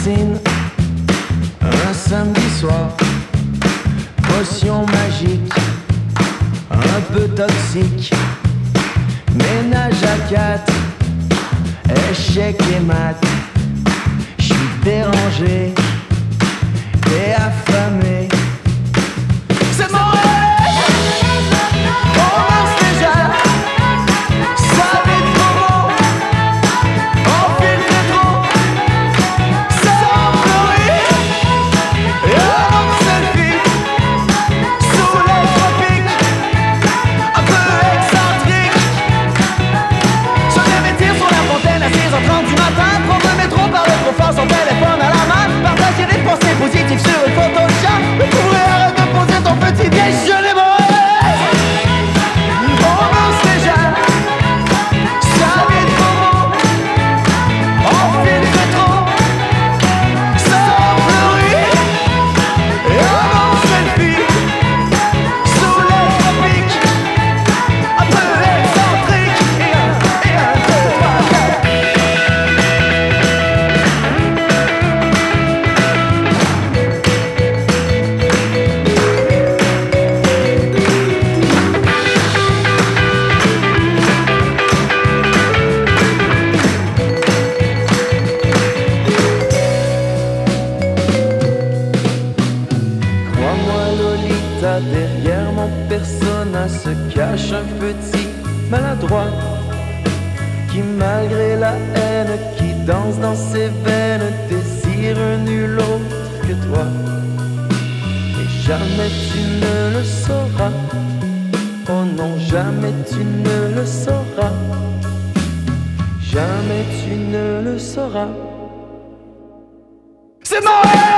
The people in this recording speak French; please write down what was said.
piscine un samedi soir. Potion magique, un peu toxique. Ménage à quatre, échec et mat. J'suis dérangé et affamé. C'est mon rêve, on danse déjà. Ça vit trop, on filtre trop. Sans pleurer, et un selfie sous les tropiques, un peu excentrique. Je viens m'étire sur la fontaine à 6h30 du matin. Prendre le métro, parler trop fort, son téléphone à la main. Partager des pensées positives sur une photo de chat. Tu pourrais arrêter de poser ton petit déjeuner, mon rêve. On danse déjà, ça vit trop, on filtre trop. Sans pleurer, et un selfie sous les tropiques, un peu excentrique. Et un, deux, trois, quatre. Crois-moi Lolita, derrière mon persona se cache un petit maladroit qui malgré la haine qui danse dans ses veines désire nul autre que toi. Et jamais tu ne le sauras, oh non jamais tu ne le sauras, jamais tu ne le sauras. C'est mon rêve.